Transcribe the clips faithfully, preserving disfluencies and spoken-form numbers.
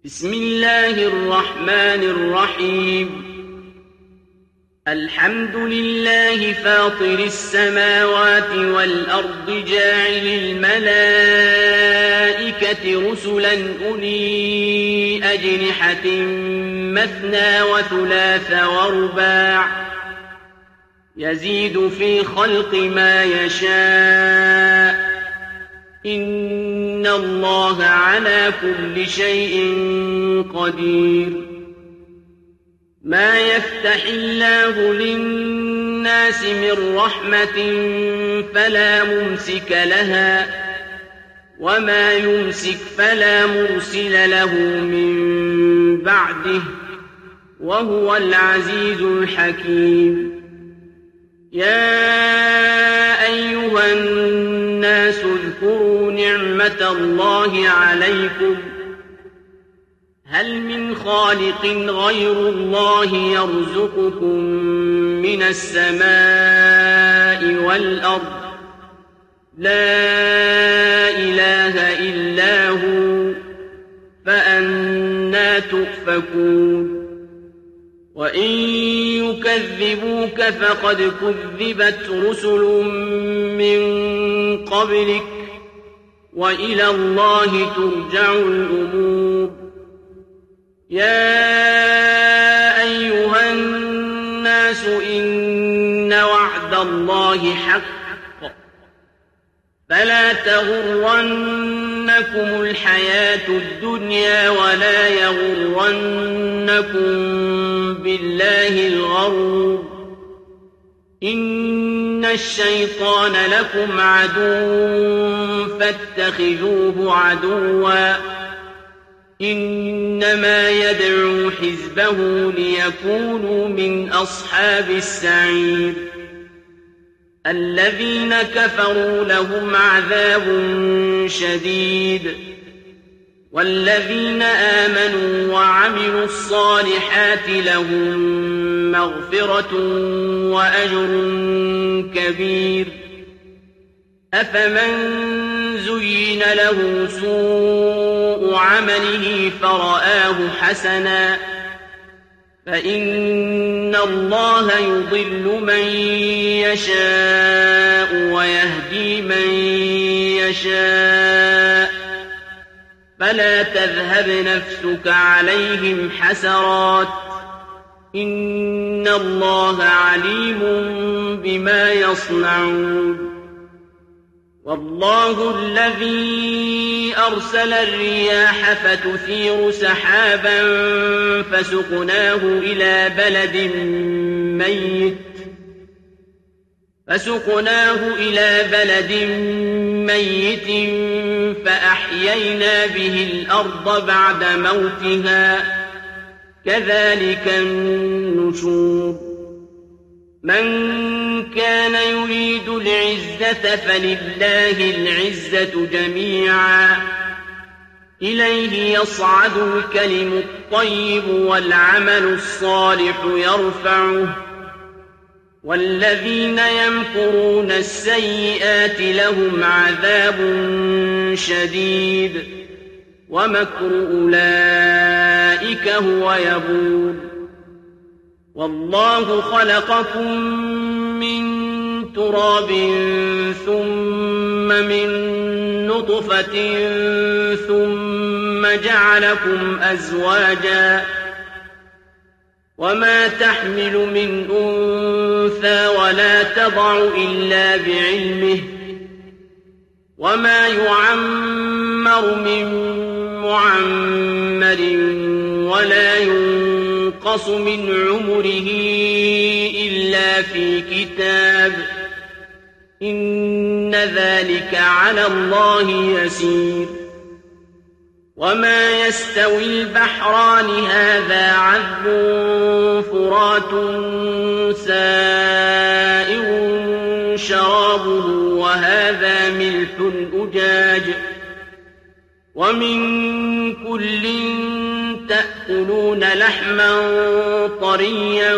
بسم الله الرحمن الرحيم الحمد لله فاطر السماوات والأرض جاعل الملائكة رسلا أولي أجنحة مثنى وثلاث ورباع يزيد في خلق ما يشاء إن الله على كل شيء قدير ما يفتح الله للناس من رحمة فلا ممسك لها وما يمسك فلا مرسل له من بعده وهو العزيز الحكيم يا أيها الناس اذكروا نعمة الله عليكم هل من خالق غير الله يرزقكم من السماء والأرض لا إله إلا هو فأنى تؤفكون وإن يكذبوك فقد كذبت رسل من قبلك وإلى الله ترجع الأمور يا أيها الناس إن وعد الله حق فلا تغرنكم الحياة الدنيا ولا يغرنكم بالله الغرور إن الشيطان لكم عدو فاتخذوه عدوا إنما يدعو حزبه ليكونوا من أصحاب السعير الذين كفروا لهم عذاب شديد والذين آمنوا وعملوا الصالحات لهم مغفرة وأجر كبير أفمن زين له سوء عمله فرآه حسنا فإن الله يضل من يشاء ويهدي من يشاء فلا تذهب نفسك عليهم حسرات إن الله عليم بما يصنعون والله الذي أرسل الرياح فتثير سحابا فسقناه إلى بلد ميت فسقناه إلى بلد ميت فأحيينا به الأرض بعد موتها كذلك النشور من كان يريد العزة فلله العزة جميعا إليه يصعد الكلم الطيب والعمل الصالح يرفعه والذين يمكرون السيئات لهم عذاب شديد ومكر أولئك هو يبور والله خلقكم من تراب ثم من نطفة ثم جعلكم أزواجا وما تحمل من أنثى ولا تضع إلا بعلمه وما يعمر من معمر ولا ينقص من عمره إلا في كتاب إن ذلك على الله يسير وما يستوي البحران هذا عذب فرات سائغ شرابه وهذا ملح أجاج ومن كل تأكلون لحما طريا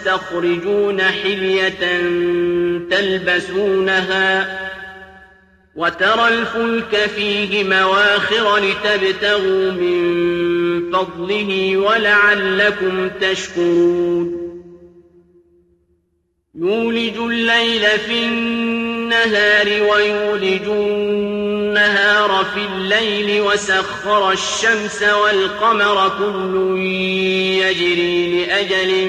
وتستخرجون حلية تلبسونها وترى الفلك فيه مواخر لتبتغوا من فضله ولعلكم تشكرون يولج الليل في النهار ويولج النهار في الليل وسخر الشمس والقمر كل يجري لأجل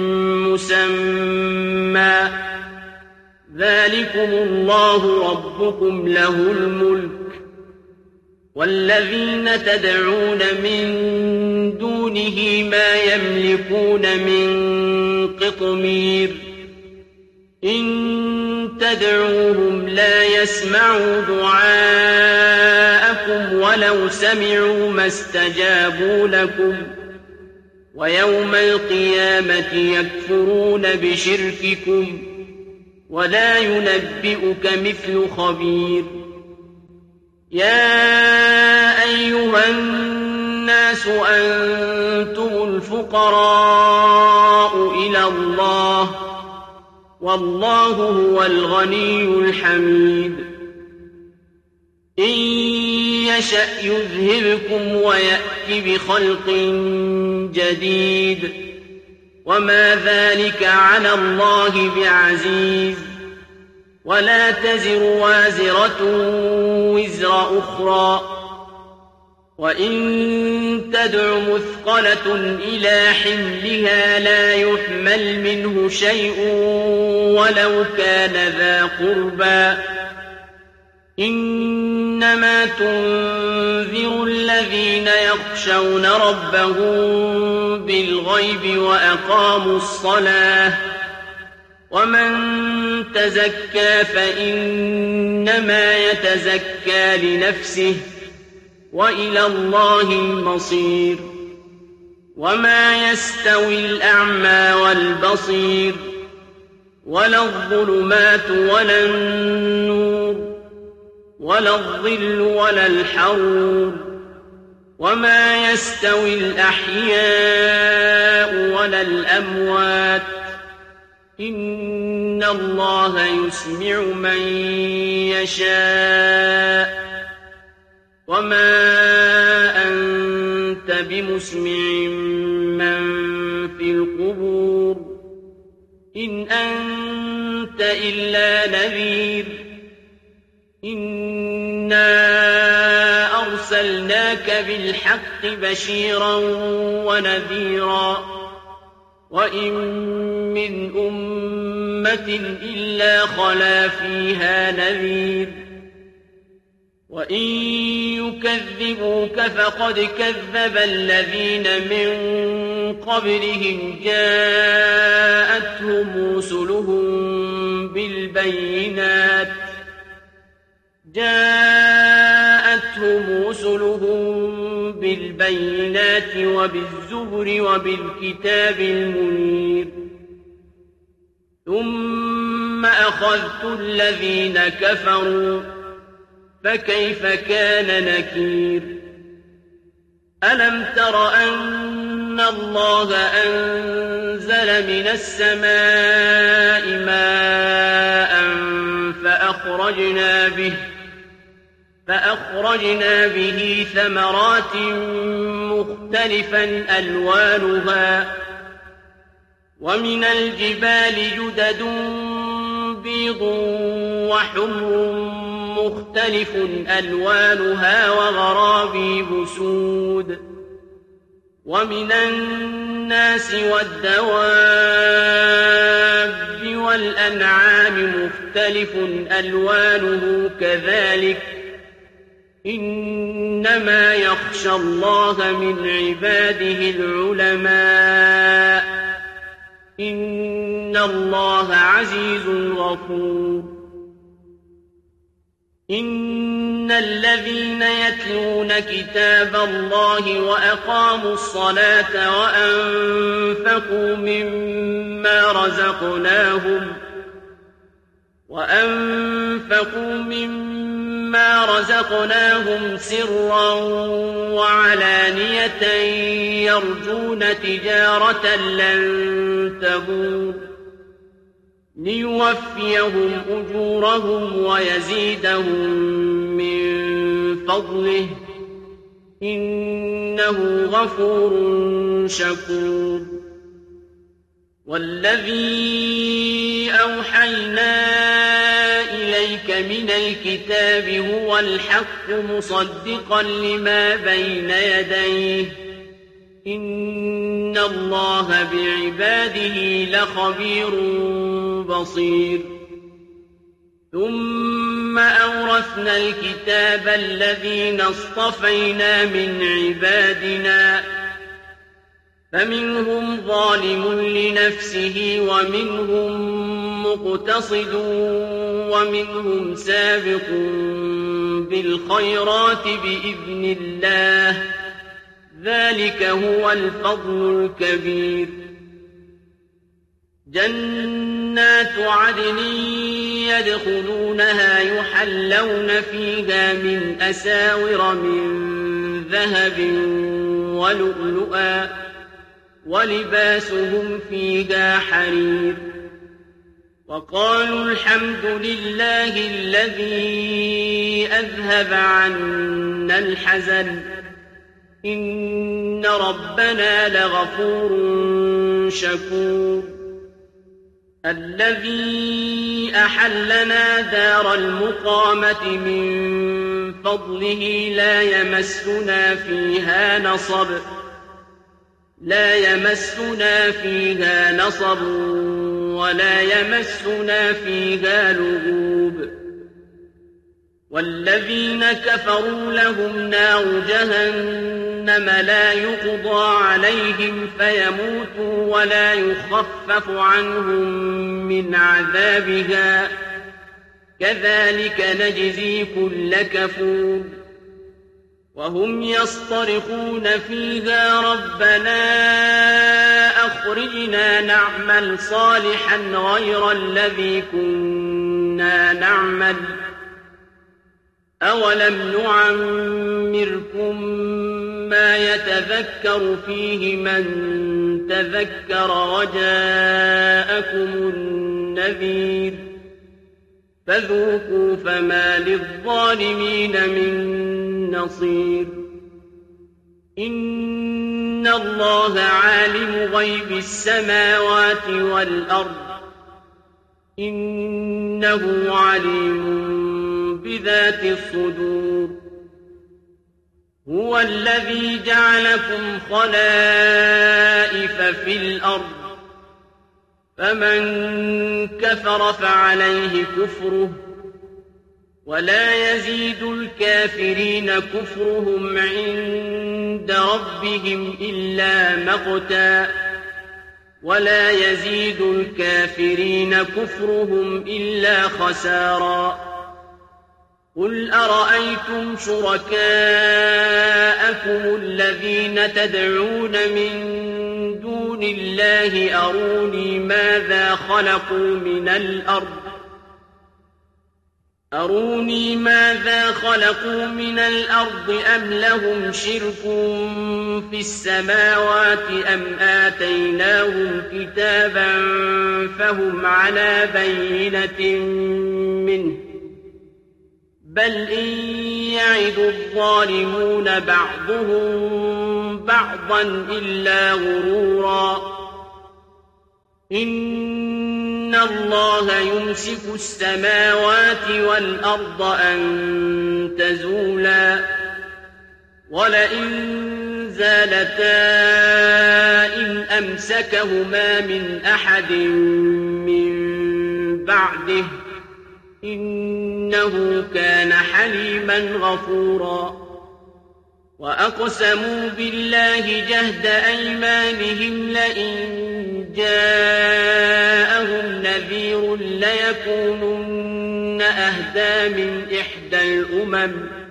مسمى ذلكم الله ربكم له الملك والذين تدعون من دونه ما يملكون من قطمير إن تدعوهم لا يسمعوا دعاءكم ولو سمعوا ما استجابوا لكم ويوم القيامة يكفرون بشرككم ولا ينبئك مثل خبير يا أيها الناس أنتم الفقراء إلى الله والله هو الغني الحميد إن يشأ يذهبكم ويأتي بخلق جديد وما ذلك على الله بعزيز ولا تزر وازرة وزر أخرى وإن تدع مثقلة إلى حملها لا يحمل منه شيء ولو كان ذا قربى إنما تنذر الذين يخشون ربهم بالغيب وأقاموا الصلاة ومن تزكى فإنما يتزكى لنفسه وإلى الله المصير وما يستوي الأعمى والبصير ولا الظلمات ولا النور ولا الظل ولا الحرور وما يستوي الأحياء ولا الأموات إن الله يسمع من يشاء وما أنت بمسمع من في القبور إن أنت إلا نذير إنا أرسلناك بالحق بشيرا ونذيرا وإن من أمة إلا خلا فيها نذير وإن يكذبوك فقد كذب الذين من قبلهم جاءتهم رسلهم بالبينات جاءتهم رسلهم بالبينات وبالزبر وبالكتاب المنير ثم أخذت الذين كفروا فكيف كان نكير ألم تر أن الله أنزل من السماء ماء فأخرجنا به فأخرجنا به ثمرات مختلفا ألوانها ومن الجبال جدد بيض وحمر مختلف ألوانها وغرابيب سود ومن الناس والدواب والأنعام مختلف ألوانه كذلك إنما يخشى الله من عباده العلماء إن الله عزيز غفور إن الذين يتلون كتاب الله وأقاموا الصلاة وأنفقوا مما رزقناهم وأنفقوا مما رزقناهم سرا وعلانية يرجون تجارة لن تبور ليوفيهم أجورهم ويزيدهم من فضله إنه غفور شكور والذي أوحينا إليك من الكتاب هو الحق مصدقا لما بين يديه إن الله بعباده لخبير بصير ثم أورثنا الكتاب الذين اصطفينا من عبادنا فمنهم ظالم لنفسه ومنهم مقتصد ومنهم سابق بالخيرات بإذن الله ذلك هو الفضل الكبير جنات عدن يدخلونها يحلون فيها من أساور من ذهب ولؤلؤا ولباسهم فيها حرير وقالوا الحمد لله الذي أذهب عنا الحزن إن ربنا لغفور شكور الذي أحلنا دار المقامة من فضله لا يمسنا فيها نصب لا يمسنا فيها نصب ولا يمسنا فيها لغوب والذين كفروا لهم نار جهنم لا يقضى عليهم فيموتوا ولا يخفف عنهم من عذابها كذلك نجزي كل كفور وهم يصطرخون فيها ربنا أخرجنا نعمل صالحا غير الذي كنا نعمل أولم نعمركم ما يتذكر فيه من تذكر وجاءكم النذير فذوقوا فما للظالمين من نصير إن الله عالم غيب السماوات والأرض إنه عليم بذات الصدور هو الذي جعلكم خلائف في الأرض فمن كفر فعليه كفره ولا يزيد الكافرين كفرهم عند ربهم إلا مقتا ولا يزيد الكافرين كفرهم إلا خسارا قل أرأيتم شركاءكم الذين تدعون من دون الله أروني ماذا خلقوا من الأرض أروني ماذا خلقوا من الأرض أم لهم شرك في السماوات أم آتيناهم كتابا فهم على بينة منه بل إن يعد الظالمون بعضهم بعضا إلا غرورا إن الله يمسك السماوات والأرض أن تزولا ولئن زالتا إن أمسكهما من أحد من بعده إنه كان حليما غفورا وأقسموا بالله جهد أيمانهم لئن جاءهم نذير ليكونن أهدى من إحدى الأمم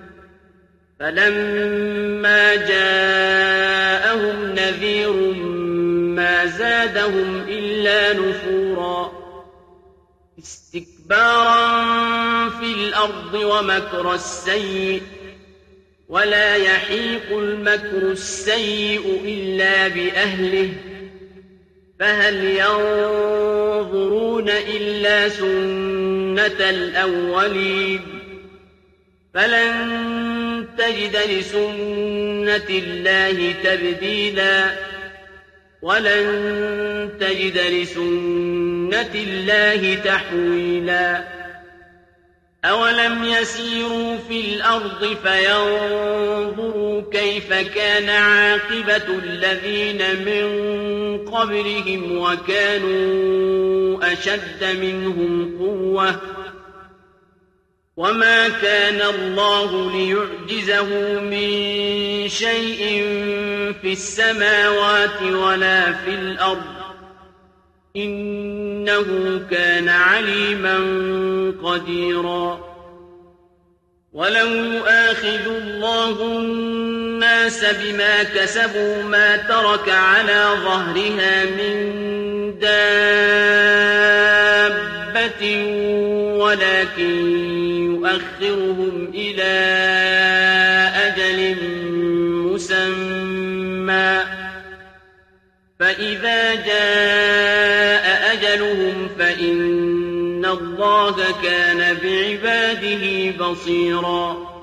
فلما جاءهم نذير ما زادهم إلا نفورا استكبارا في الأرض ومكر السيء ولا يحيق المكر السيء إلا بأهله فهل ينظرون إلا سنة الأولين فلن تجد لسنة الله تبديلا ولن تجد لسنة الله تحويلا أولم يسيروا في الأرض فينظروا كيف كان عاقبة الذين من قبلهم وكانوا أشد منهم قوة وما كان الله ليعجزه من شيء في السماوات ولا في الأرض إنه كان عليما قديرا ولو يؤاخذ الله الناس بما كسبوا ما ترك على ظهرها من دابة ولكن يؤخرهم إلى أجل مسمى فإذا جاء أجلهم فإن الله كان بعباده بصيرا